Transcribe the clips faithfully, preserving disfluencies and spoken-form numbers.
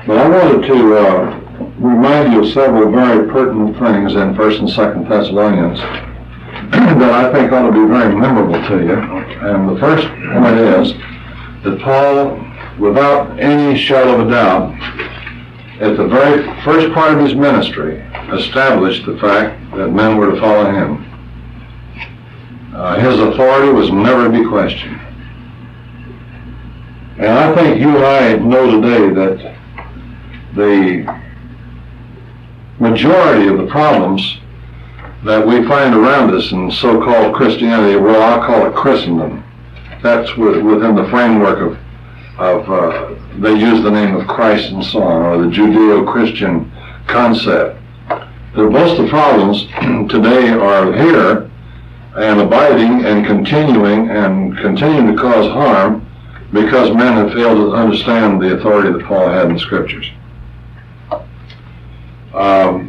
But I wanted to uh, remind you of several very pertinent things in First and Second Thessalonians that I think ought to be very memorable to you. And the first point is that Paul, without any shadow of a doubt, at the very first part of his ministry, established the fact that men were to follow him. Uh, his authority was never to be questioned. And I think you and I know today that the majority of the problems that we find around us in so-called Christianity, well, I'll call it Christendom. That's within the framework of, of uh, they use the name of Christ and so on, or the Judeo-Christian concept. That most of the problems today are here and abiding and continuing and continuing to cause harm because men have failed to understand the authority that Paul had in the Scriptures. Um,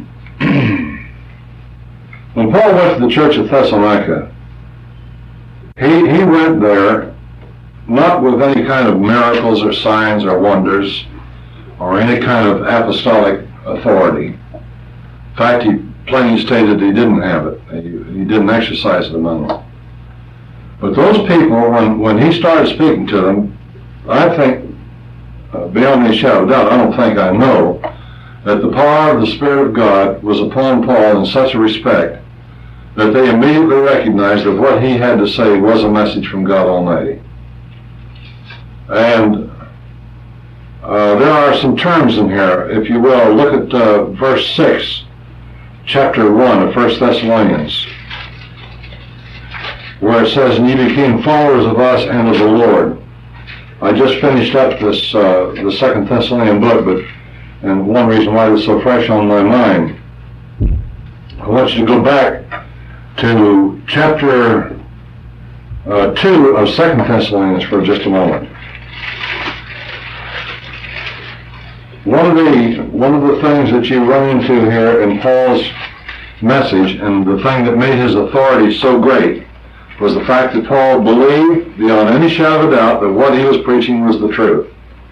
when Paul went to the church of Thessalonica, he, he went there not with any kind of miracles or signs or wonders or any kind of apostolic authority. In fact, he plainly stated he didn't have it. He, he didn't exercise it among them. But those people, when, when he started speaking to them, I think, uh, beyond any shadow of doubt, I don't think I know, that the power of the Spirit of God was upon Paul in such a respect that they immediately recognized that what he had to say was a message from God Almighty. And uh, there are some terms in here, if you will. Look at uh, verse six, chapter one of First Thessalonians, where it says, "And ye became followers of us and of the Lord." I just finished up this uh, the Second Thessalonian book, but and one reason why it's so fresh on my mind, I want you to go back to chapter uh, two of Second Thessalonians for just a moment. One of the one of the things that you run into here in Paul's message, and the thing that made his authority so great, was the fact that Paul believed beyond any shadow of a doubt that what he was preaching was the truth.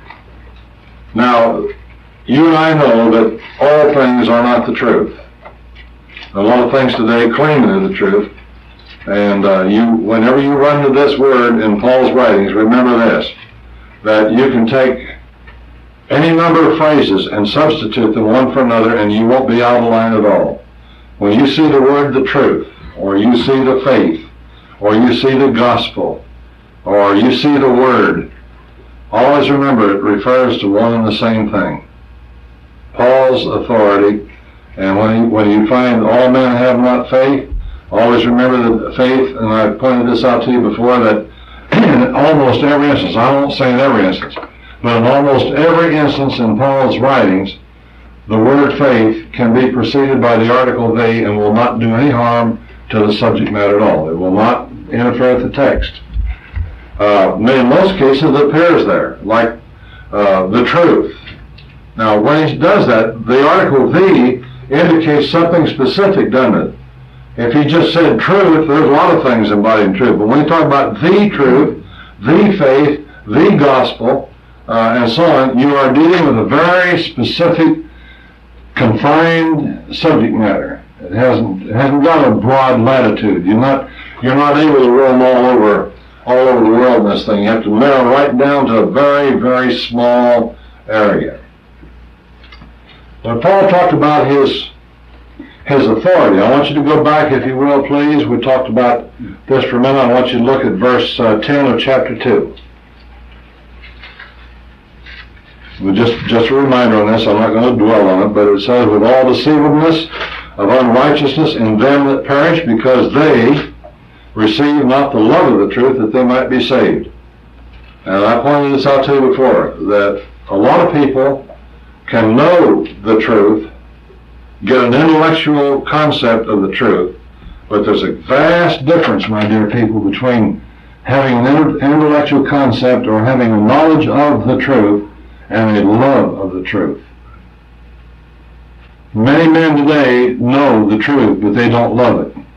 Now, you and I know that all things are not the truth. A lot of things today claim they're the truth. And uh, you, whenever you run to this word in Paul's writings, remember this, that you can take any number of phrases and substitute them one for another, and you won't be out of line at all. When you see the word the truth, or you see the faith, or you see the gospel, or you see the word, always remember it refers to one and the same thing. Paul's authority, and when you, when you find all men have not faith, always remember that faith, and I've pointed this out to you before, that in almost every instance, I won't say in every instance, but in almost every instance in Paul's writings, the word faith can be preceded by the article they and will not do any harm to the subject matter at all. It will not interfere with the text. Uh, in most cases it appears there, like uh, the truth. Now when he does that, the article the indicates something specific, doesn't it? If he just said truth, there's a lot of things embodied in truth. But when you talk about the truth, the faith, the gospel, uh, and so on, you are dealing with a very specific, confined subject matter. It hasn't it hasn't got a broad latitude. You're not you're not able to roam all over all over the world in this thing. You have to narrow right down to a very, very small area. When Paul talked about his his authority, I want you to go back, if you will, please. We talked about this for a minute. I want you to look at verse uh, ten of chapter two. Well, just, just a reminder on this, I'm not going to dwell on it, but it says, "With all deceivableness of unrighteousness in them that perish, because they receive not the love of the truth, that they might be saved." And I pointed this out to you before, that a lot of people can know the truth, get an intellectual concept of the truth, but there's a vast difference, my dear people, between having an intellectual concept or having a knowledge of the truth and a love of the truth. Many men today know the truth, but they don't love it.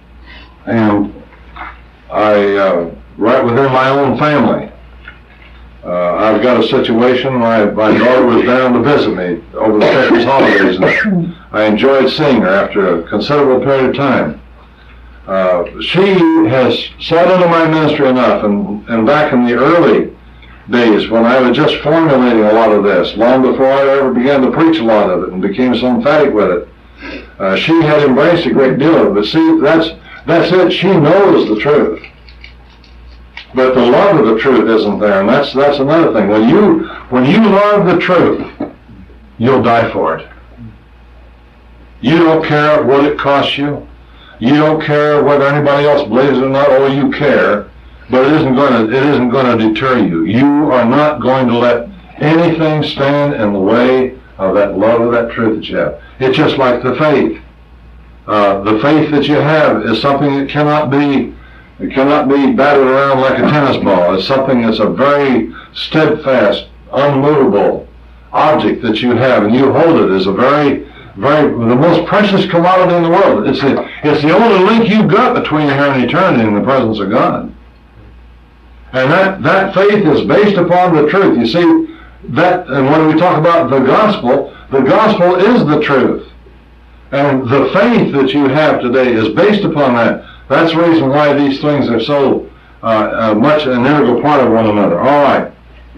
And I, uh, right within my own family, Uh, I've got a situation, my, my daughter was down to visit me over the Christmas holidays, and I enjoyed seeing her after a considerable period of time. Uh, she has sat into my ministry enough, and, and back in the early days when I was just formulating a lot of this, long before I ever began to preach a lot of it and became so emphatic with it, uh, she had embraced a great deal of it. But see, that's, that's it, she knows the truth. But the love of the truth isn't there, and that's that's another thing. When you when you love the truth, you'll die for it. You don't care what it costs you. You don't care whether anybody else believes it or not. Oh, you care, but it isn't going to it isn't going to deter you. You are not going to let anything stand in the way of that love of that truth that you have. It's just like the faith. Uh, the faith that you have is something that cannot be. It cannot be battered around like a tennis ball. It's something that's a very steadfast, unmovable object that you have, and you hold it as a very, very, the most precious commodity in the world. It's the, it's the only link you've got between here and eternity in the presence of God. And that, that faith is based upon the truth. You see, that, and when we talk about the gospel, the gospel is the truth. And the faith that you have today is based upon that. That's the reason why these things are so uh, uh, much an integral part of one another. All right.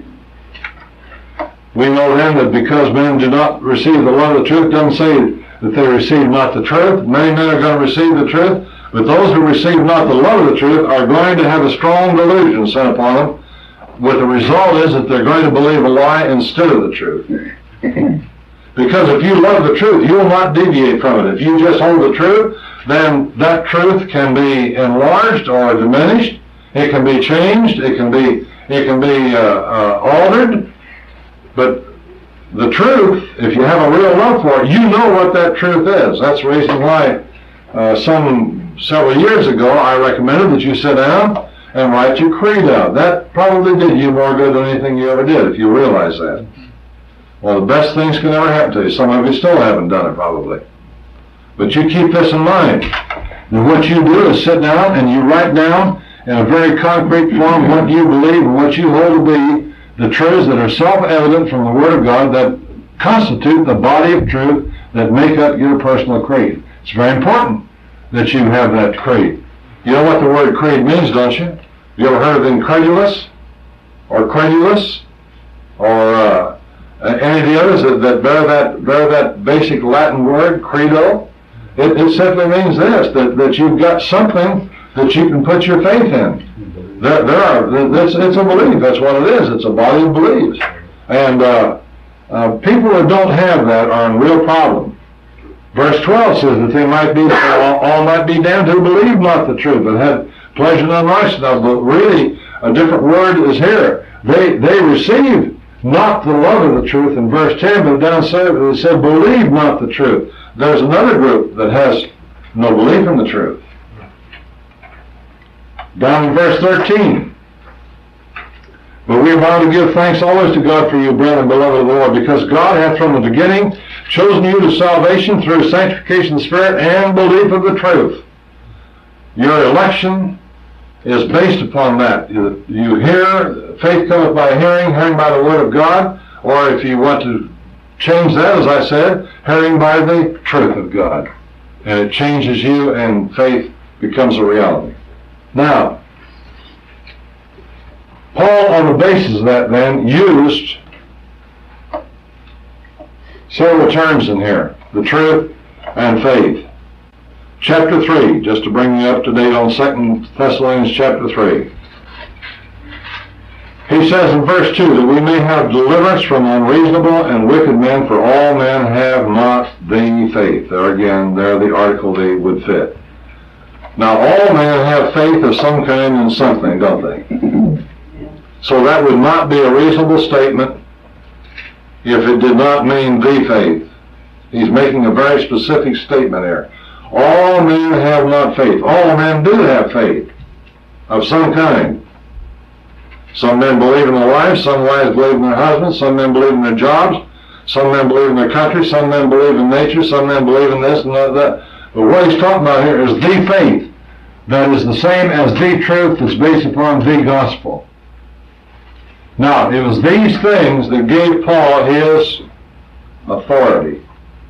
We know then that because men do not receive the love of the truth, doesn't say that they receive not the truth. Many men are going to receive the truth, but those who receive not the love of the truth are going to have a strong delusion sent upon them. With the result is that they're going to believe a lie instead of the truth. Because if you love the truth, you will not deviate from it. If you just hold the truth, then that truth can be enlarged or diminished. It can be changed. It can be it can be uh, uh, altered. But the truth, if you have a real love for it, you know what that truth is. That's the reason why uh, some several years ago I recommended that you sit down and write your creed out. That probably did you more good than anything you ever did, if you realize that. Well, the best things can ever happen to you. Some of you still haven't done it, probably. But you keep this in mind. And what you do is sit down and you write down in a very concrete form what you believe and what you hold to be the truths that are self-evident from the Word of God that constitute the body of truth that make up your personal creed. It's very important that you have that creed. You know what the word creed means, don't you? You ever heard of incredulous or credulous or uh, any of the others that, that bear that bear that basic Latin word, credo? It, it simply means this, that, that you've got something that you can put your faith in. There, there are, it's, it's a belief, that's what it is, it's a body of beliefs. And uh, uh, people that don't have that are in real problem. Verse twelve says that they might be, all, all might be damned who believe not the truth, but have pleasure in unrighteousness. But really, a different word is here. They, they receive not the love of the truth in verse ten, but down there it said, believe not the truth. There's another group that has no belief in the truth. Down in verse thirteen. But we are bound to give thanks always to God for you, brethren, beloved of the Lord, because God hath from the beginning chosen you to salvation through sanctification of the Spirit and belief of the truth. Your election is based upon that. You, you hear, faith cometh by hearing, hearing by the Word of God, or if you want to change that, as I said, hearing by the truth of God. And it changes you and faith becomes a reality. Now, Paul, on the basis of that then, used several terms in here, the truth and faith. Chapter three, just to bring you up to date on Second Thessalonians chapter three. He says in verse two, that we may have deliverance from unreasonable and wicked men, for all men have not the faith. There again, there the article they would fit. Now, all men have faith of some kind in something, don't they? So that would not be a reasonable statement if it did not mean the faith. He's making a very specific statement here. All men have not faith. All men do have faith of some kind. Some men believe in their wives, some wives believe in their husbands, some men believe in their jobs, some men believe in their country, some men believe in nature, some men believe in this and that. But what he's talking about here is the faith that is the same as the truth that's based upon the gospel. Now, it was these things that gave Paul his authority.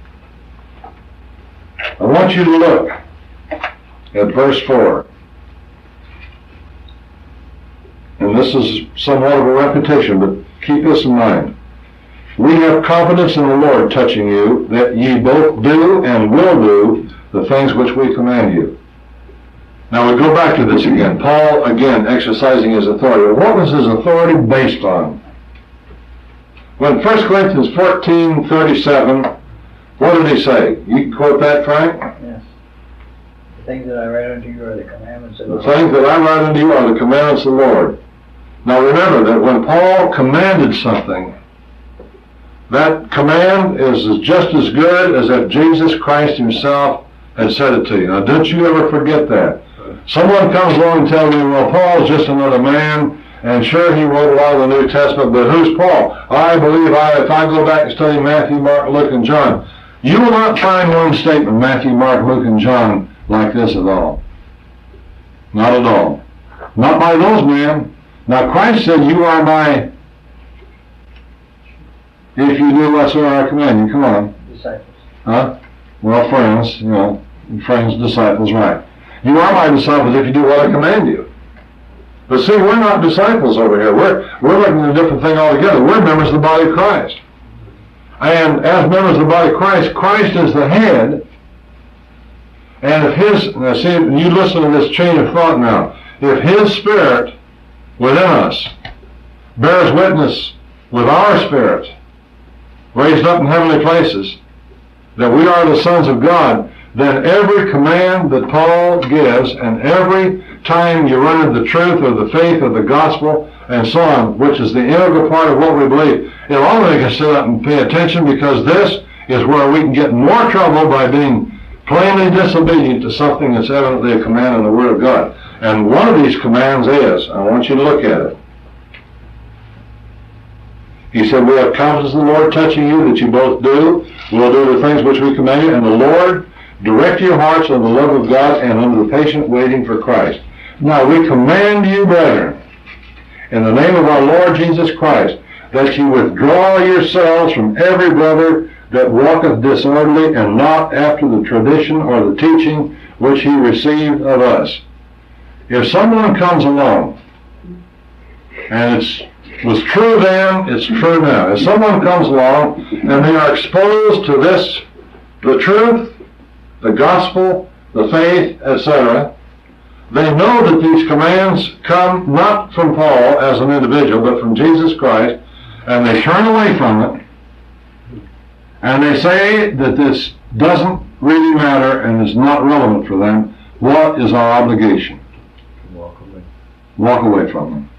I want you to look at verse four. And this is somewhat of a repetition, but keep this in mind. We have confidence in the Lord touching you, that ye both do and will do the things which we command you. Now we go back to this again. Paul, again, exercising his authority. What was his authority based on? When First Corinthians fourteen thirty-seven, what did he say? You can quote that, Frank? Yes. The things that I write unto you are the commandments of the The Lord. things that I write unto you are the commandments of the Lord. Now remember that when Paul commanded something, that command is just as good as if Jesus Christ himself had said it to you. Now don't you ever forget that. Someone comes along and tells me, well, Paul's just another man, and sure, he wrote a lot of the New Testament, but who's Paul? I believe I, if I go back and study Matthew, Mark, Luke, and John, you will not find one statement, Matthew, Mark, Luke, and John, like this at all. Not at all. Not by those men. Now, Christ said, you are my, if you do whatsoever I command you. Come on. Disciples. Huh? Well, friends, you know, friends, disciples, right. You are my disciples if you do what I command you. But see, we're not disciples over here. We're, we're looking at a different thing altogether. We're members of the body of Christ. And as members of the body of Christ, Christ is the head. And if his, now see, you listen to this chain of thought now. If his spirit within us bears witness with our spirit, raised up in heavenly places, that we are the sons of God, then every command that Paul gives, and every time you run into the truth or the faith or the gospel and so on, which is the integral part of what we believe, it'll all make us sit up and pay attention, because this is where we can get more trouble by being plainly disobedient to something that's evidently a command in the Word of God. And one of these commands is, I want you to look at it. He said, we have confidence in the Lord touching you, that you both do. We'll do the things which we command you, and the Lord direct your hearts unto the love of God and unto the patient waiting for Christ. Now we command you, brethren, in the name of our Lord Jesus Christ, that you withdraw yourselves from every brother that walketh disorderly, and not after the tradition or the teaching which he received of us. If someone comes along, and it's was true then, it's true now. If someone comes along and they are exposed to this, the truth, the gospel, the faith, et cetera, they know that these commands come not from Paul as an individual, but from Jesus Christ, and they turn away from it, and they say that this doesn't really matter and is not relevant for them. What is our obligation? Walk away. Walk away from them.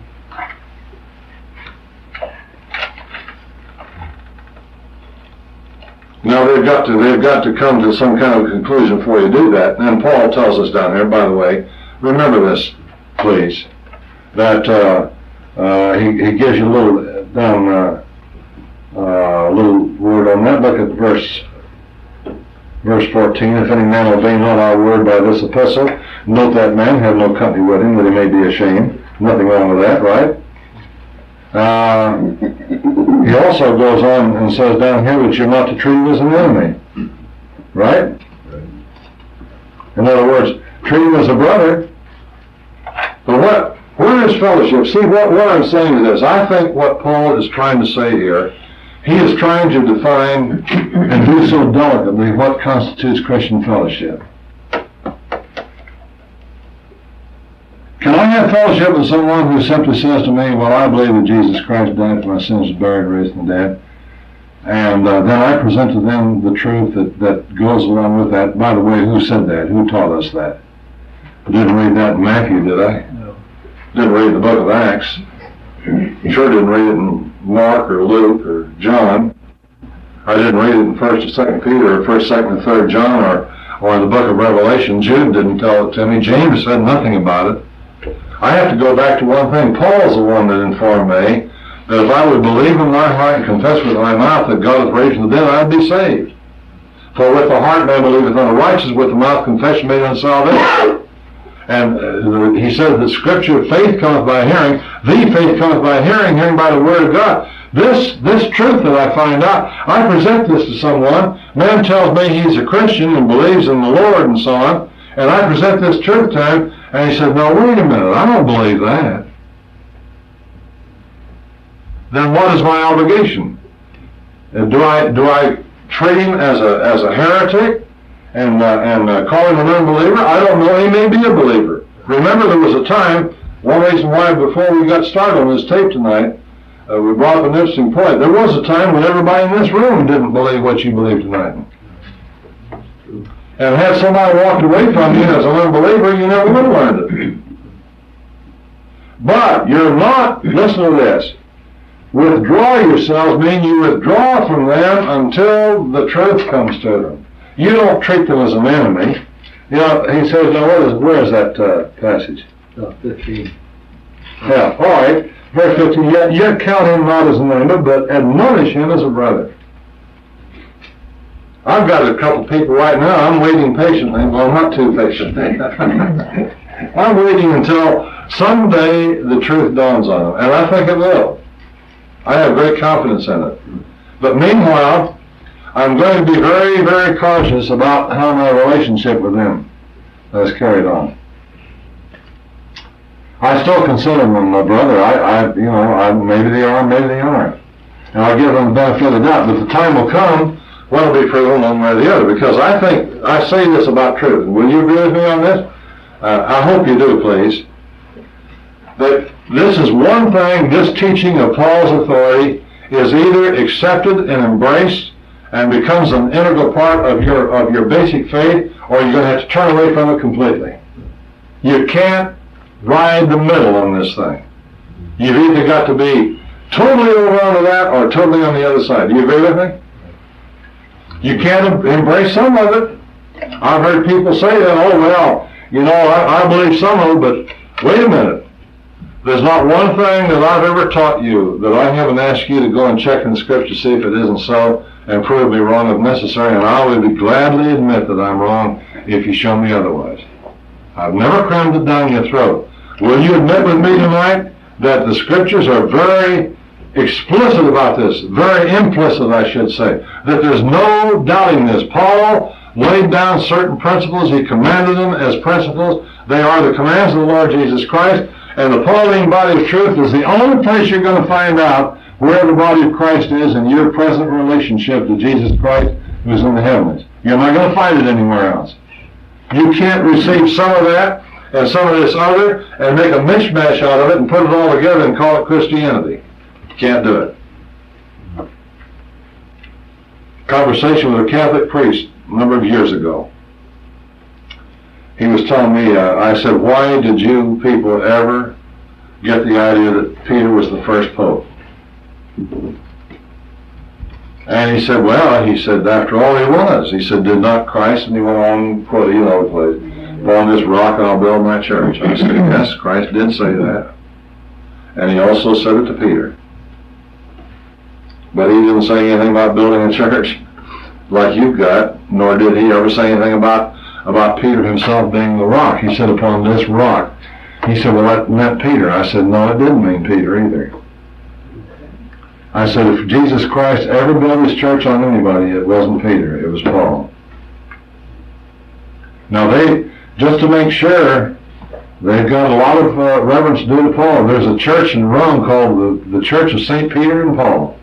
Now they've got to they've got to come to some kind of conclusion before you do that. And Paul tells us down here, by the way, remember this, please, that uh, uh, he, he gives you a little down uh, uh, little word on that. Look at verse verse fourteen. If any man obey not our word by this epistle, note that man have no company with him, that he may be ashamed. Nothing wrong with that, right? Uh, he also goes on and says down here that you're not to treat him as an enemy. Right? In other words, treat him as a brother. But what, where is fellowship? See, what, what I'm saying to this, I think what Paul is trying to say here, he is trying to define and do so delicately what constitutes Christian fellowship. Can I have fellowship with someone who simply says to me, well, I believe that Jesus Christ died for my sins, was buried, raised from the dead, and uh, then I present to them the truth that, that goes along with that. By the way, who said that? Who taught us that? I didn't read that in Matthew, did I? No. Didn't read the book of Acts. Sure didn't read it in Mark or Luke or John. I didn't read it in First or Second Peter or First, Second, and Third John or, or in the book of Revelation. Jude didn't tell it to me. James said nothing about it. I have to go back to one thing. Paul's the one that informed me that if I would believe in my heart and confess with my mouth that God hath raised from the dead, I'd be saved. For with the heart man believeth unto righteousness, with the mouth confession made unto salvation. And uh, he said that Scripture, faith cometh by hearing, the faith cometh by hearing, hearing by the Word of God. This this truth that I find out, I present this to someone, man tells me he's a Christian and believes in the Lord and so on, and I present this truth to him, and he said, no, wait a minute, I don't believe that. Then what is my obligation? Uh, do I do I treat him as a as a heretic and uh, and uh, call him an unbeliever? I don't know. He may be a believer. Remember, there was a time. One reason why before we got started on this tape tonight, uh, we brought up an interesting point. There was a time when everybody in this room didn't believe what you believe tonight. And had somebody walked away from you as an unbeliever, you never would have learned it. But you're not. Listen to this. Withdraw yourselves mean you withdraw from them until the truth comes to them. You don't treat them as an enemy. You know, he says, now what is, where is that uh, passage? Oh, fifteen. Yeah, all right. Verse fifteen, yet, yet count him not as an enemy, but admonish him as a brother. I've got a couple people right now, I'm waiting patiently, well, not too patiently. I'm waiting until someday the truth dawns on them, and I think it will. I have great confidence in it. But meanwhile, I'm going to be very, very cautious about how my relationship with them is carried on. I still consider them my brother. I, I you know, I, maybe they are, maybe they aren't. And I'll give them the benefit of the doubt. But the time will come when it'll be proven one way or the other. Because I think, I say this about truth. Will you agree with me on this? Uh, I hope you do, please. That this is one thing, this teaching of Paul's authority is either accepted and embraced and becomes an integral part of your of your basic faith, or you're going to have to turn away from it completely. You can't ride the middle on this thing. You've either got to be totally over onto that or totally on the other side. Do you agree with me? You can't embrace some of it. I've heard people say that, oh, well, you know, I, I believe some of it, but wait a minute. There's not one thing that I've ever taught you that I haven't asked you to go and check in the Scripture to see if it isn't so and prove me wrong if necessary, and I will gladly admit that I'm wrong if you show me otherwise. I've never crammed it down your throat. Will you admit with me tonight that the Scriptures are very explicit about this, very implicit, I should say, that there's no doubting this. Paul laid down certain principles. He commanded them as principles. They are the commands of the Lord Jesus Christ. And the Pauline body of truth is the only place you're going to find out where the body of Christ is in your present relationship to Jesus Christ who is in the heavens. You're not going to find it anywhere else. You can't receive some of that and some of this other and make a mishmash out of it and put it all together and call it Christianity. You can't do it. Conversation with a Catholic priest a number of years ago. He was telling me, uh, I said, why did you people ever get the idea that Peter was the first pope? And he said, well, he said, after all he was. He said, did not Christ, and he went on, quote, you know, upon this rock I'll build my church. I said, yes, Christ did say that. And he also said it to Peter. But he didn't say anything about building a church like you've got, nor did he ever say anything about about Peter himself being the rock. He said, upon this rock. He said, well, that meant Peter. I said, no, it didn't mean Peter either. I said, if Jesus Christ ever built his church on anybody, it wasn't Peter, it was Paul. Now they, just to make sure, they've got a lot of uh, reverence due to Paul. There's a church in Rome called the, the Church of Saint Peter and Paul.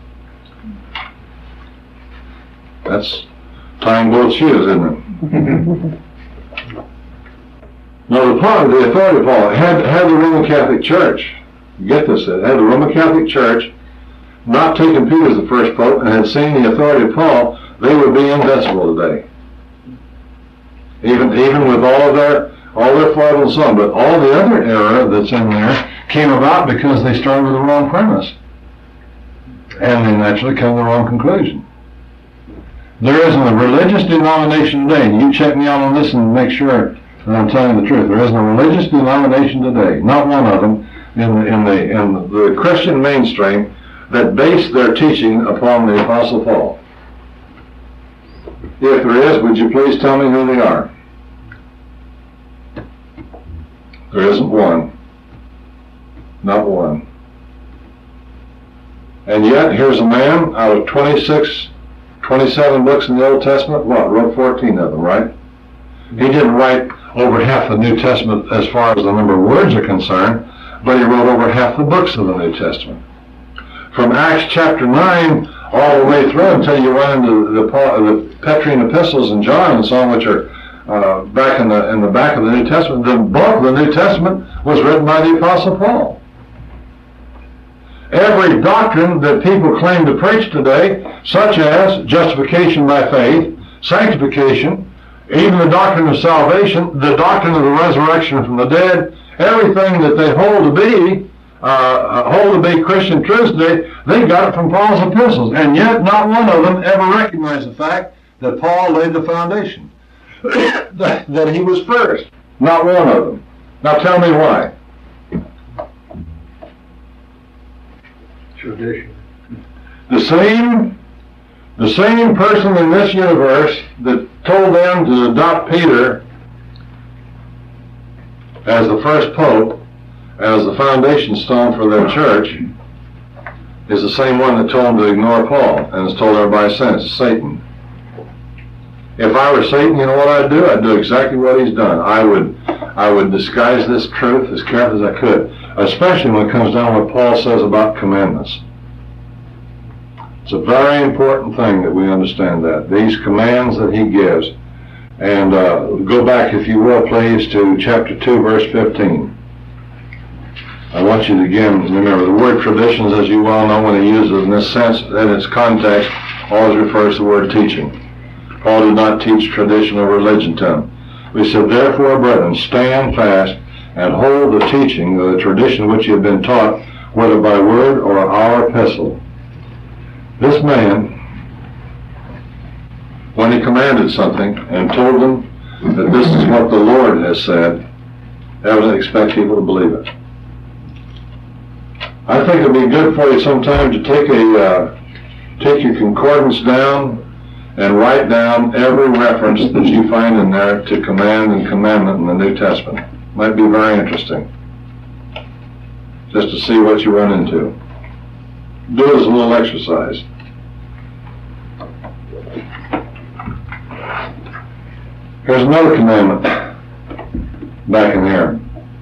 That's tying both shoes, isn't it? Now, the, part, the authority of Paul, had, had the Roman Catholic Church, get this, had the Roman Catholic Church not taken Peter as the first pope and had seen the authority of Paul, they would be invincible today. Even even with all of their all their foibles and so on, but all the other error that's in there came about because they started with the wrong premise, and they naturally come to the wrong conclusion. There isn't a religious denomination today, and you check me out on this and make sure that I'm telling the truth. There isn't a religious denomination today, not one of them, in the, in the, in the Christian mainstream that base their teaching upon the Apostle Paul. If there is, would you please tell me who they are? There isn't one. Not one. And yet, here's a man out of twenty-six, twenty-seven books in the Old Testament, what, wrote fourteen of them, right? He didn't write over half the New Testament as far as the number of words are concerned, but he wrote over half the books of the New Testament. From Acts chapter nine all the way through until you run into the, the Petrine epistles and John and so on, which are uh, back in the in the back of the New Testament, the bulk of the New Testament was written by the Apostle Paul. Every doctrine that people claim to preach today, such as justification by faith, sanctification, even the doctrine of salvation, the doctrine of the resurrection from the dead, everything that they hold to be, uh, hold to be Christian truths today, they got it from Paul's epistles. And yet not one of them ever recognized the fact that Paul laid the foundation, that, that he was first. Not one of them. Now tell me why. Tradition. The same, the same person in this universe that told them to adopt Peter as the first pope, as the foundation stone for their church, is the same one that told them to ignore Paul and has told everybody since, Satan. If I were Satan, you know what I'd do? I'd do exactly what he's done. I would, I would disguise this truth as carefully as I could, especially when it comes down to what Paul says about commandments. It's a very important thing that we understand that. These commands that he gives. And uh, go back, if you will, please, to chapter two, verse fifteen. I want you to again remember the word traditions, as you well know, when he uses it in this sense, in its context, always refers to the word teaching. Paul did not teach tradition or religion to him. We said, therefore, brethren, stand fast and hold the teaching of the tradition which you have been taught, whether by word or our epistle. This man, when he commanded something and told them that this is what the Lord has said, evidently expect people to believe it. I think it'd be good for you sometime to take a uh, take your concordance down and write down every reference that you find in there to command and commandment in the New Testament. Might be very interesting, just to see what you run into. Do it as a little exercise. Here's another commandment back in here.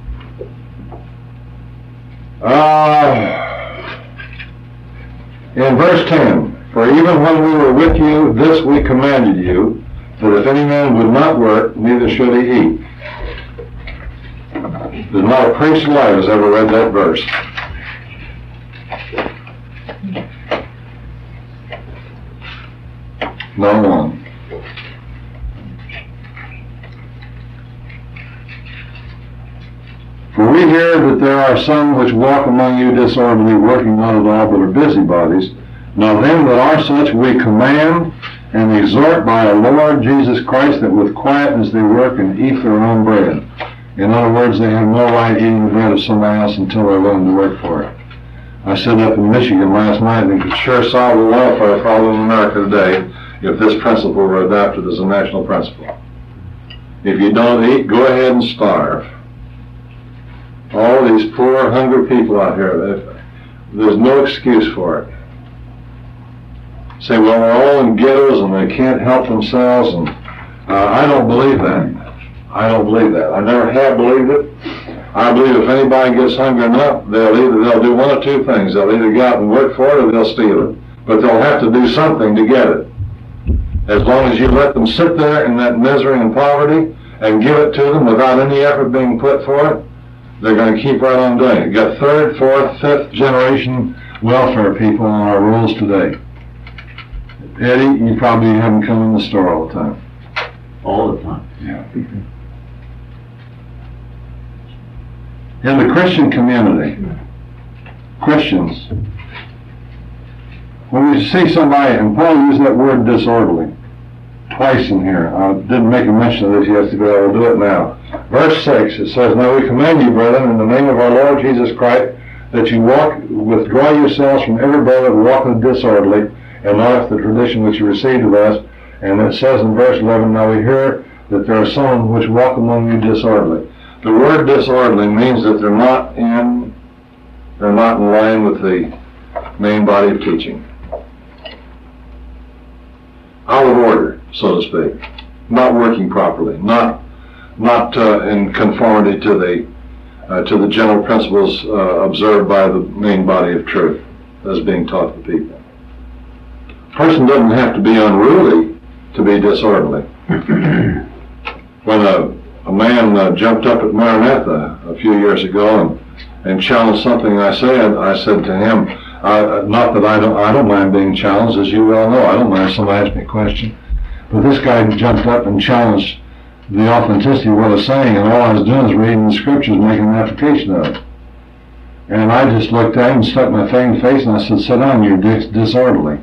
Uh, in verse ten, for even when we were with you, this we commanded you, that if any man would not work, neither should he eat. There's not a priest alive has ever read that verse. Not one. For we hear that there are some which walk among you disorderly, working not at all, but are busybodies. Now them that are such we command and exhort by our Lord Jesus Christ, that with quietness they work and eat their own bread. In other words, they have no right eating the bread of somebody else until they're willing to work for it. I said up in Michigan last night, and it could sure solve the welfare problem in America today if this principle were adopted as a national principle. If you don't eat, go ahead and starve. All these poor, hungry people out here, there's no excuse for it. Say, well, they're all in ghettos and they can't help themselves, and uh, I don't believe that. I don't believe that. I never have believed it. I believe if anybody gets hungry enough, they'll either they'll do one of two things. They'll either go out and work for it or they'll steal it. But they'll have to do something to get it. As long as you let them sit there in that misery and poverty and give it to them without any effort being put for it, they're going to keep right on doing it. You got third, fourth, fifth generation welfare people on our rolls today. Eddie, you probably have them come in the store all the time. All the time. Yeah. In the Christian community, Christians, when we see somebody, and Paul used that word disorderly twice in here. I didn't make a mention of this yesterday, I will do it now. Verse six, it says, now we command you, brethren, in the name of our Lord Jesus Christ, that you walk, withdraw yourselves from every brother who walketh disorderly, and not after the tradition which you received of us. And it says in verse eleven, now we hear that there are some which walk among you disorderly. The word disorderly means that they're not in, they're not in line with the main body of teaching. Out of order, so to speak. Not working properly, not not uh, in conformity to the uh, to the general principles uh, observed by the main body of truth as being taught to people. A person doesn't have to be unruly to be disorderly. When a, a man uh, jumped up at Maranatha a few years ago and, and challenged something I said, I said to him, uh, not that I don't, I don't mind being challenged, as you well know, I don't mind if somebody asks me a question, but this guy jumped up and challenged the authenticity of what I was saying, and all I was doing was reading the scriptures, making an application of it. And I just looked at him and stuck my thing in the face and I said, sit down, you're dis- disorderly.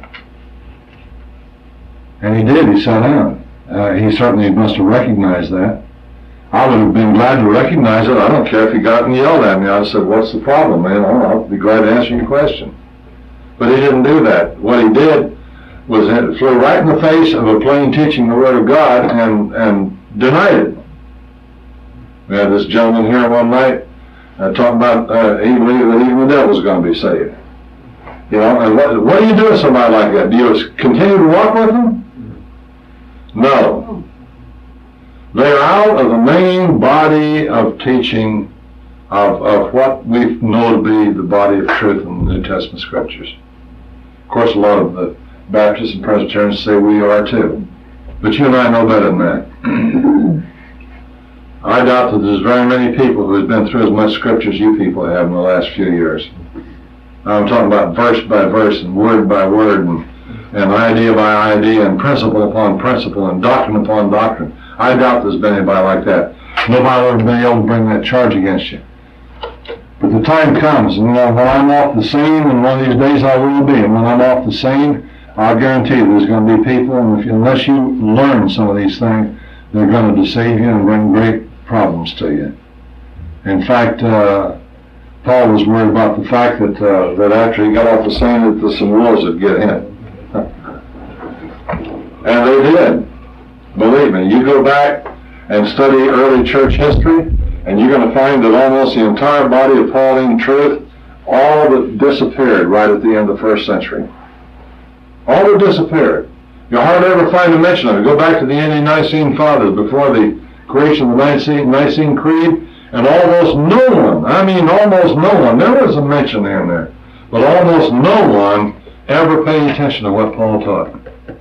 And he did, he sat down. Uh, he certainly must have recognized that. I would have been glad to recognize it. I don't care if he got and yelled at me. I said, what's the problem, man? Oh, I'll be glad to answer your question. But he didn't do that. What he did was it flew right in the face of a plain teaching the Word of God and, and denied it. We had this gentleman here one night uh, talking about uh, he believed that even the devil was going to be saved. You know, and what, what do you do with somebody like that? Do you continue to walk with them? No. They're out of the main body of teaching of, of what we know to be the body of truth in the New Testament Scriptures. Of course, a lot of the Baptists and Presbyterians say we are too. But you and I know better than that. I doubt that there's very many people who have been through as much Scripture as you people have in the last few years. I'm talking about verse by verse and word by word and, and idea by idea and principle upon principle and doctrine upon doctrine. I doubt there's been anybody like that. Nobody will ever be able to bring that charge against you. But the time comes, and you know, when I'm off the scene, and one of these days I will be, and when I'm off the scene, I'll guarantee you there's going to be people, and if, unless you learn some of these things, they're going to deceive you and bring great problems to you. In fact, uh, Paul was worried about the fact that uh, that after he got off the scene that some wolves would get in. And they did. Believe me, you go back and study early church history, and you're going to find that almost the entire body of Pauline truth, all that disappeared right at the end of the first century. All that disappeared. You'll hardly ever find a mention of it. Go back to the Ante-Nicene Fathers before the creation of the Nicene, Nicene Creed, and almost no one, I mean almost no one, there was a mention in there, but almost no one ever paid attention to what Paul taught.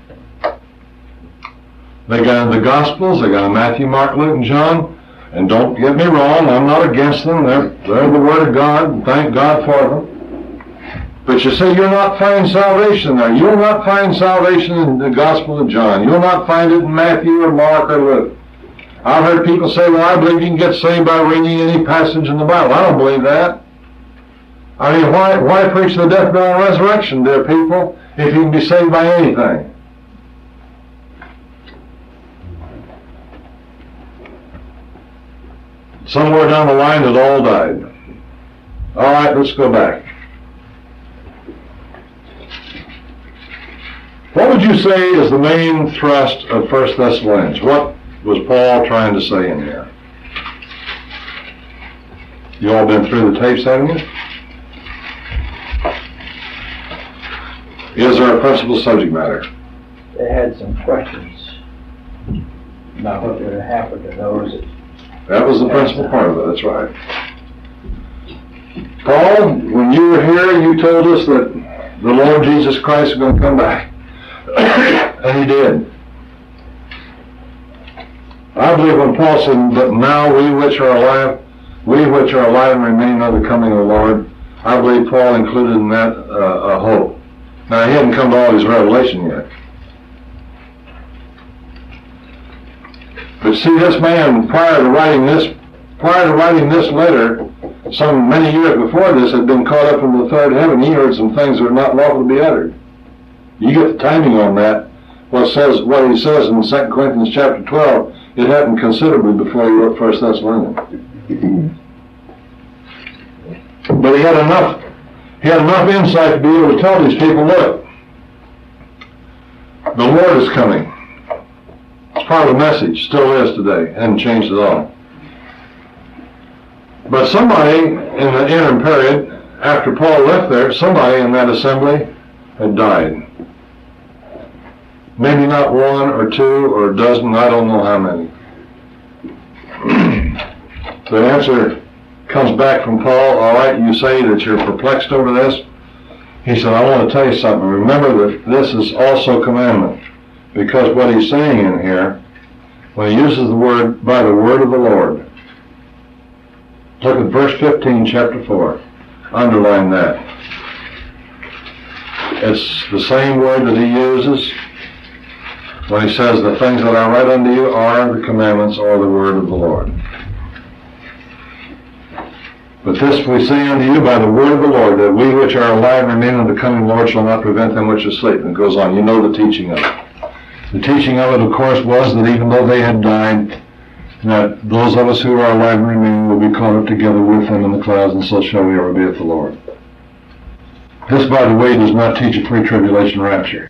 They got the Gospels, they got Matthew, Mark, Luke, and John, and don't get me wrong, I'm not against them, they're, they're the Word of God, and thank God for them. But you say you'll not find salvation there. You'll not find salvation in the Gospel of John. You'll not find it in Matthew or Mark or Luke. I've heard people say, well, I believe you can get saved by reading any passage in the Bible. I don't believe that. I mean, why, why preach the death, burial, and resurrection, dear people, if you can be saved by anything? Somewhere down the line, it all died. All right, let's go back. What would you say is the main thrust of First Thessalonians? What was Paul trying to say in here? You all been through the tapes, haven't you? Is there a principal subject matter? They had some questions about what would have happened to those that... That was the principal part of it, that's right. Paul, when you were here, you told us that the Lord Jesus Christ is going to come back. And he did. I believe when Paul said, but now we which are alive, we which are alive and remain unto the coming of the Lord, I believe Paul included in that uh, a hope. Now he hadn't come to all his revelation yet. But see, this man, prior to writing this, prior to writing this letter, some many years before this, had been caught up in the third heaven. He heard some things that are not lawful to be uttered. You get the timing on that. What says what he says in Second Corinthians chapter twelve, it happened considerably before he wrote First Thessalonians. But he had enough, he had enough insight to be able to tell these people, look, the Lord is coming. It's part of the message, still is today, hasn't changed at all. But somebody in the interim period, after Paul left there, somebody in that assembly had died. Maybe not one or two or a dozen, I don't know how many. The answer comes back from Paul, all right, you say that you're perplexed over this. He said, I want to tell you something. Remember that this is also commandment. Because what he's saying in here, when he uses the word, by the word of the Lord. Look at verse fifteen, chapter four. Underline that. It's the same word that he uses when he says, the things that I write unto you are the commandments or the word of the Lord. But this we say unto you by the word of the Lord, that we which are alive and remain unto the coming Lord shall not prevent them which are asleep. And it goes on. You know the teaching of it. The teaching of it, of course, was that even though they had died, that those of us who are alive and remain will be caught up together with them in the clouds, and so shall we ever be with the Lord. This, by the way, does not teach a pre-tribulation rapture.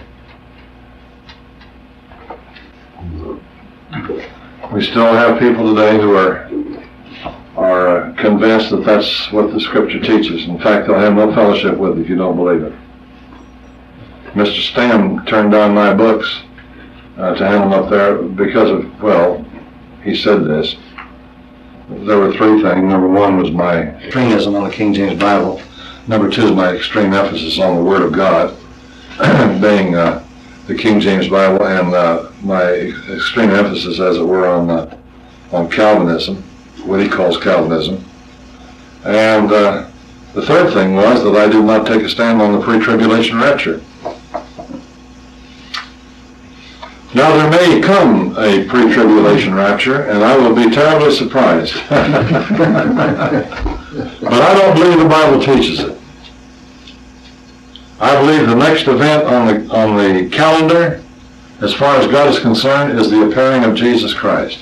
We still have people today who are are uh, convinced that that's what the Scripture teaches. In fact, they'll have no fellowship with it if you don't believe it. Mister Stam turned down my books uh, to hand them up there because of, well, he said this. There were three things. Number one was my extremism on the King James Bible. Number two is my extreme emphasis on the Word of God, being uh, the King James Bible, and uh, my extreme emphasis, as it were, on uh, on Calvinism, what he calls Calvinism. And uh, the third thing was that I did not take a stand on the pre-tribulation rapture. Now there may come a pre-tribulation rapture, and I will be terribly surprised. But I don't believe the Bible teaches it. I believe the next event on the on the calendar, as far as God is concerned, is the appearing of Jesus Christ.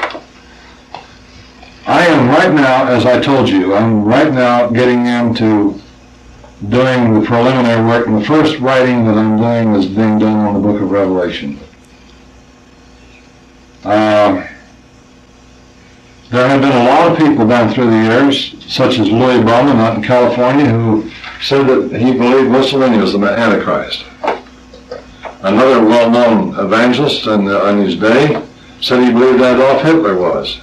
I am right now, as I told you, I'm right now getting into doing the preliminary work, and the first writing that I'm doing is being done on the book of Revelation. Uh, there have been a lot of people down through the years, such as Louis Bowman out in California, who said that he believed Mussolini was the Antichrist. Another well-known evangelist in, uh, in his day said he believed Adolf Hitler was.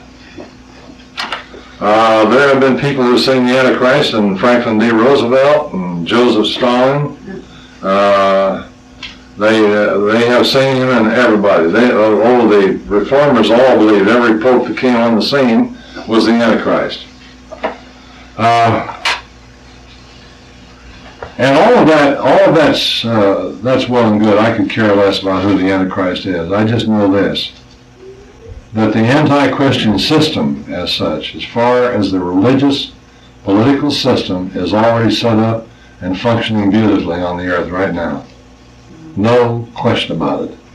Uh, there have been people who sing the Antichrist, and Franklin D. Roosevelt and Joseph Stalin. Uh, they uh, they have seen him, and everybody. They, uh, all the reformers all believed every pope that came on the scene was the Antichrist. Uh, and all of that, all of that's uh, that's well and good. I could care less about who the Antichrist is. I just know this: that the anti-Christian system, as such, as far as the religious, political system, is already set up and functioning beautifully on the earth right now. No question about it.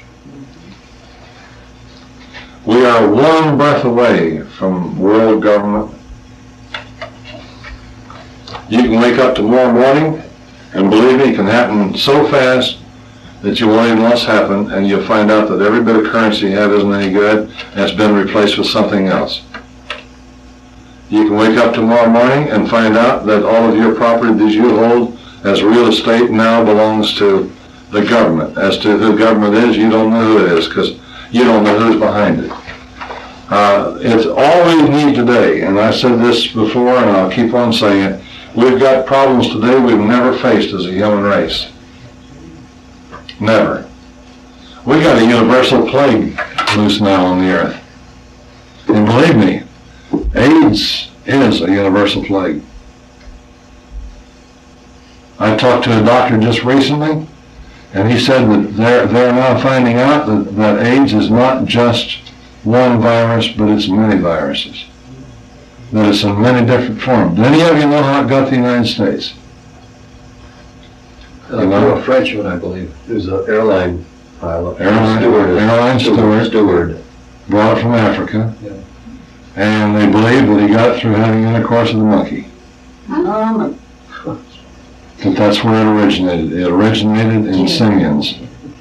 We are one breath away from world government. You can wake up tomorrow morning, and believe me, it can happen so fast that you won't even let it happen, and you'll find out that every bit of currency you have isn't any good, and it's been replaced with something else. You can wake up tomorrow morning and find out that all of your property that you hold as real estate now belongs to the government. As to who the government is, you don't know who it is, because you don't know who's behind it. Uh, it's all we need today, and I said this before, and I'll keep on saying it. We've got problems today we've never faced as a human race. Never. We got a universal plague loose now on the earth. And believe me, AIDS is a universal plague. I talked to a doctor just recently, and he said that they're, they're now finding out that, that AIDS is not just one virus, but it's many viruses. That it's in many different forms. Do any of you know how it got to the United States? Uh, you know? A Frenchman, I believe. There's an airline pilot. Airline steward. Airline steward. Steward. Brought it from Africa. Yeah. And they believe that he got it through having intercourse with a monkey. Um, That that's where it originated. It originated in simians.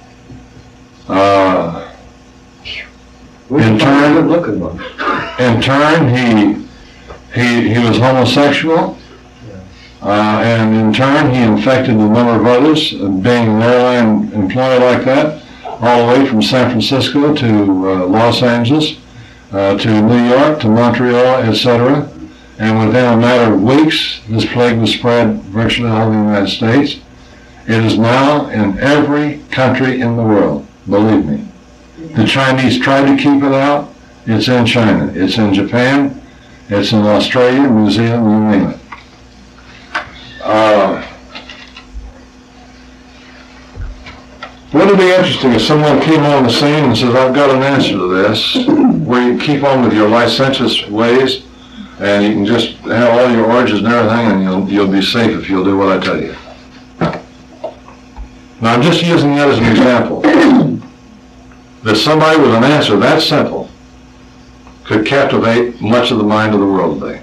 Uh, in turn, looking one. in turn, he He, he was homosexual, uh, and in turn he infected a number of others, uh, being an airline employee like that, all the way from San Francisco to uh, Los Angeles, uh, to New York, to Montreal, et cetera. And within a matter of weeks, this plague was spread virtually all over the United States. It is now in every country in the world, believe me. The Chinese tried to keep it out. It's in China. It's in Japan. It's in Australia, New Zealand, you name it. Uh, Wouldn't it be interesting if someone came on the scene and says, I've got an answer to this, where you keep on with your licentious ways, and you can just have all your orgies and everything, and you'll, you'll be safe if you'll do what I tell you. Now, I'm just using that as an example. That somebody with an answer that simple could captivate much of the mind of the world today.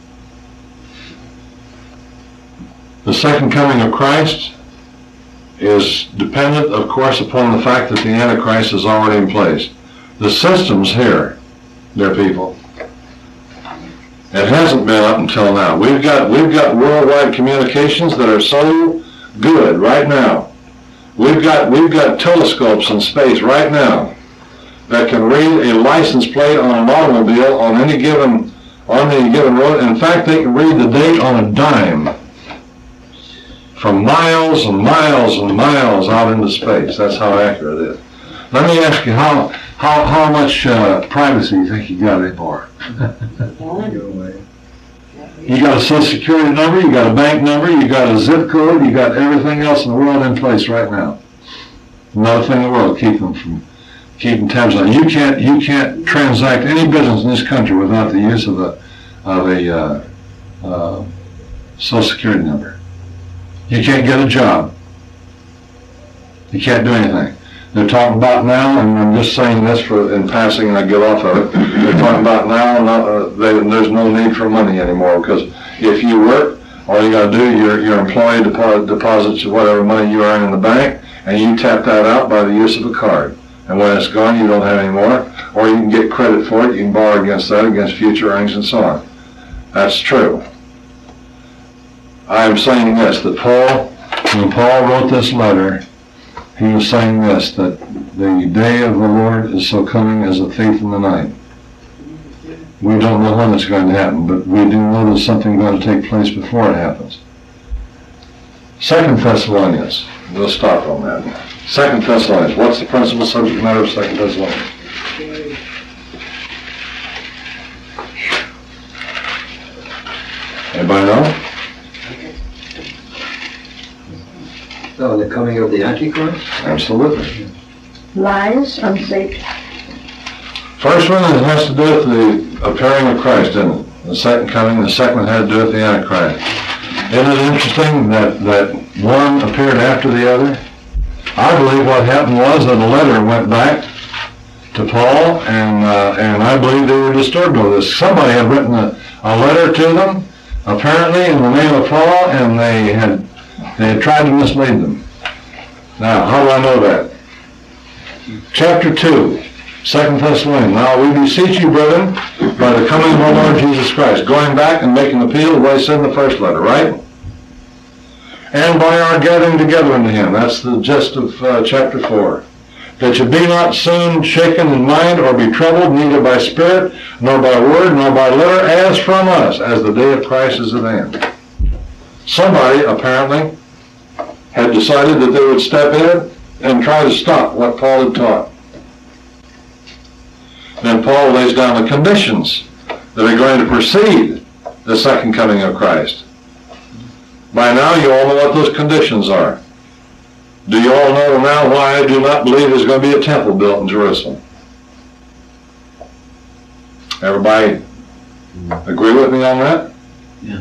The second coming of Christ is dependent, of course, upon the fact that the Antichrist is already in place. The system's here, dear people. It hasn't been up until now. We've got, we've got worldwide communications that are so good right now. We've got, we've got telescopes in space right now that can read a license plate on an automobile on any given, on any given road. In fact, they can read the date on a dime from miles and miles and miles out into space. That's how accurate it is. Let me ask you, how, how, how much uh, privacy you think you got anymore? You got a social security number, you got a bank number, you got a zip code, you got everything else in the world in place right now. Not a thing in the world keep them from keeping tabs on. You can't you can't transact any business in this country without the use of a of a uh, uh, social security number. You can't get a job. You can't do anything. They're talking about now, and I'm just saying this for in passing, and I get off of it. They're talking about now, not, uh, they, there's no need for money anymore, because if you work, all you got to do, your your employee deposit, deposits whatever money you earn in the bank, and you tap that out by the use of a card. And when it's gone, you don't have any more, or you can get credit for it. You can borrow against that, against future earnings, and so on. That's true. I am saying this, that Paul, when Paul wrote this letter, he was saying this, that the day of the Lord is so coming as a thief in the night. We don't know when it's going to happen, but we do know there's something going to take place before it happens. Second Thessalonians, we'll stop on that. Second Thessalonians, what's the principal subject matter of Second Thessalonians? Anybody know? Oh, the coming of the Antichrist? Absolutely. Lies, unsafe. First one has to do with the appearing of Christ, didn't it? The second coming, the second one had to do with the Antichrist. Isn't it interesting that, that one appeared after the other? I believe what happened was that a letter went back to Paul, and uh, and I believe they were disturbed over this. Somebody had written a, a letter to them, apparently in the name of Paul, and they had they had tried to mislead them. Now, how do I know that? Chapter two, Second Thessalonians. Now we beseech you, brethren, by the coming of our Lord Jesus Christ, going back and making appeal to what he said in the first letter, right? And by our gathering together unto him. That's the gist of uh, chapter four. That you be not soon shaken in mind or be troubled, neither by spirit, nor by word, nor by letter, as from us, as the day of Christ is at hand. Somebody, apparently, had decided that they would step in and try to stop what Paul had taught. Then Paul lays down the conditions that are going to precede the second coming of Christ. By now you all know what those conditions are. Do you all know now why I do not believe there's going to be a temple built in Jerusalem? Everybody agree with me on that? Yeah.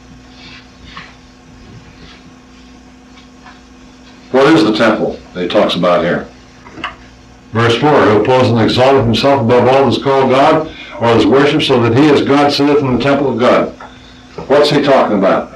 What is the temple that he talks about here? Verse four, who opposes and exalteth himself above all that is called God, or is worshipped, so that he as God sitteth in the temple of God. What's he talking about?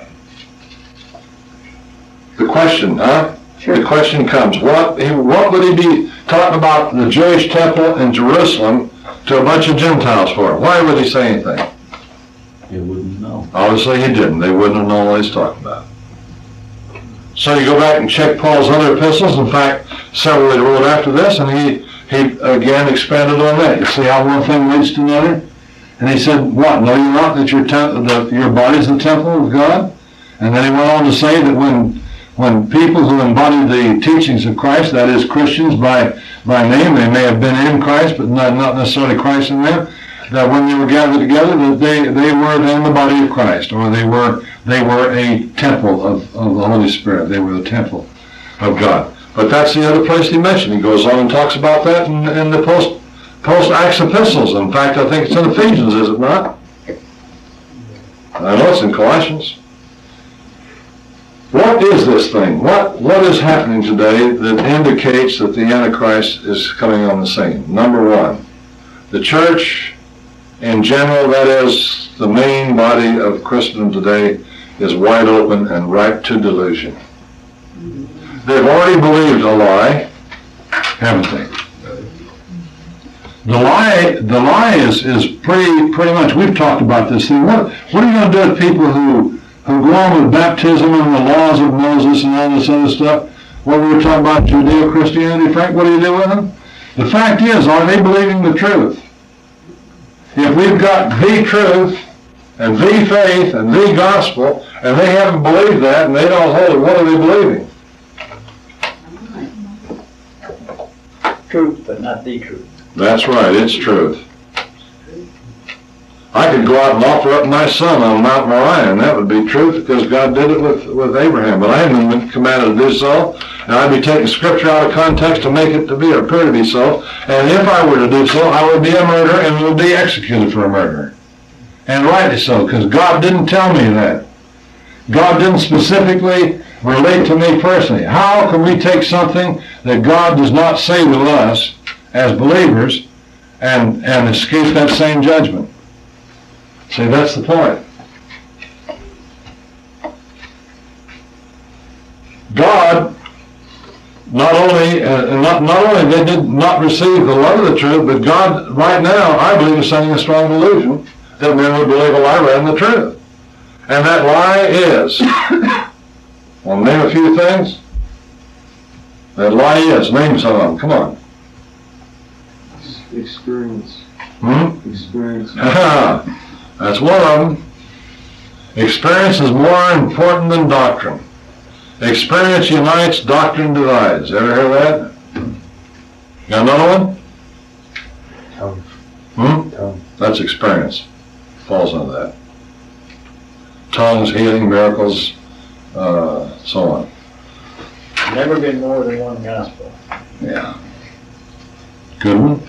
The question, huh? Sure. The question comes, what, what would he be talking about the Jewish temple in Jerusalem to a bunch of Gentiles for? Why would he say anything? You wouldn't know. Obviously he didn't. They wouldn't have known what he's talking about. So you go back and check Paul's other epistles. In fact, several he wrote after this, and he, he again expanded on that. You see how one thing leads to another? And he said, what, know you not that your, tem- that your body is the temple of God? And then he went on to say that when when people who embody the teachings of Christ, that is Christians by, by name, they may have been in Christ, but not, not necessarily Christ in them, that when they were gathered together, that they, they were then the body of Christ, or they were they were a temple of, of the Holy Spirit. They were the temple of God. But that's the other place he mentioned. He goes on and talks about that in, in the post post Acts epistles. In fact, I think it's in Ephesians, is it not? I know it's in Colossians. What is this thing? What what is happening today that indicates that the Antichrist is coming on the scene? Number one, the church in general, that is the main body of Christendom today, is wide open and ripe to delusion. They've already believed a lie, haven't they? The lie, the lie is, is pretty pretty much, we've talked about this thing. What, what are you going to do with people who, who go on with baptism and the laws of Moses and all this other stuff? What we were talking about Judeo-Christianity, Frank, what do you do with them? The fact is, are they believing the truth? If we've got the truth and the faith and the gospel, and they haven't believed that and they don't hold it, what are they believing? Truth, but not the truth. That's right, it's truth. I could go out and offer up my son on Mount Moriah, and that would be truth because God did it with, with Abraham. But I haven't been commanded to do so, and I'd be taking scripture out of context to make it to be appear to be so. And if I were to do so, I would be a murderer and would be executed for a murder. And rightly so, because God didn't tell me that. God didn't specifically relate to me personally. How can we take something that God does not say to us as believers and, and escape that same judgment? See, that's the point. God, not only, uh, not, not only they did not receive the love of the truth, but God, right now, I believe, is sending a strong delusion that men would believe a lie rather than the truth. And that lie is, well, name a few things. That lie is, name some of them, come on. Experience. Hmm? Experience. That's one of them. Experience is more important than doctrine. Experience unites, doctrine divides. Ever hear that? Got another one? Tongue. Hmm? Tongue. That's experience. Falls under that. Tongues, healing, miracles, uh, so on. Never been more than one gospel. Yeah. Good one.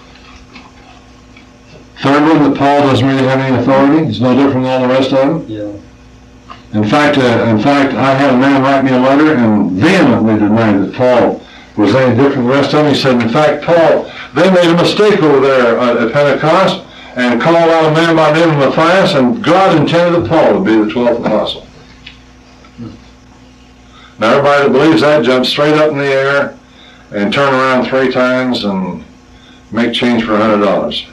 Third one, that Paul doesn't really have any authority. He's no different than all the rest of them. Yeah. In fact, uh, in fact, I had a man write me a letter and vehemently denied that Paul was any different than the rest of them. He said, in fact, Paul, they made a mistake over there uh, at Pentecost and called out a man by the name of Matthias, and God intended that Paul would be the twelfth apostle. Now, everybody that believes that jumps straight up in the air and turn around three times and make change for a hundred dollars.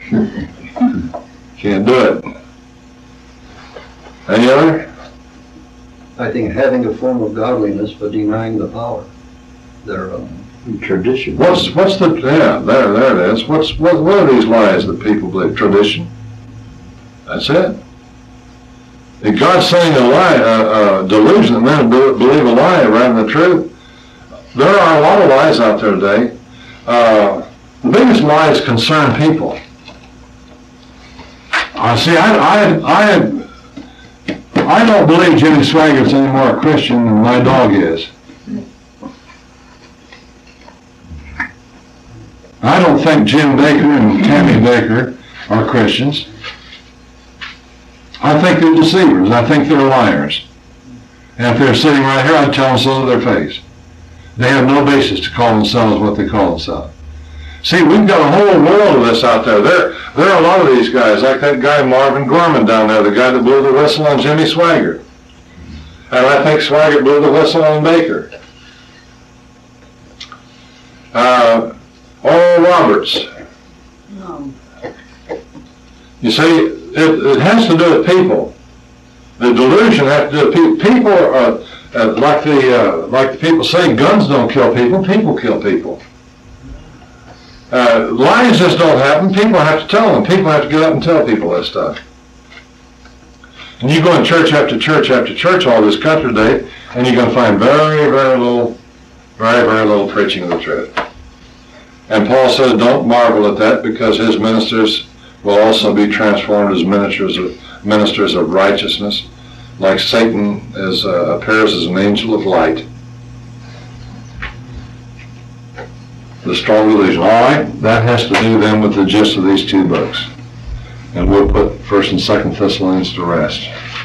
Can't do it. Any other? I think having a form of godliness but denying the power thereof. Tradition. What's what's the yeah there there it is. What's what what are these lies that people believe? Tradition. That's it. If God's saying a lie, a, a delusion that men believe a lie rather than the truth, there are a lot of lies out there today. Uh, the biggest lies concern people. I uh, see. I I I I don't believe Jimmy Swaggart's any more a Christian than my dog is. I don't think Jim Baker and Tammy Baker are Christians. I think they're deceivers. I think they're liars. And if they're sitting right here, I'd tell them so to their face. They have no basis to call themselves what they call themselves. See, we've got a whole world of this out there. There, there are a lot of these guys, like that guy Marvin Gorman down there, the guy that blew the whistle on Jimmy Swaggart. And I think Swaggart blew the whistle on Baker. Uh, Oral Roberts. No. You see, it, it has to do with people. The delusion has to do with people. People are, uh, like the, uh, like the people say, guns don't kill people, people kill people. Uh, lies just don't happen, people have to tell them. People have to get up and tell people that stuff. And you go in church after church after church all this country today, and you're going to find very, very little, very, very little preaching of the truth. And Paul said, don't marvel at that, because his ministers will also be transformed as ministers of, ministers of righteousness, like Satan is, uh, appears as an angel of light. The strong delusion. All right, that has to do then with the gist of these two books. And we'll put First and Second Thessalonians to rest.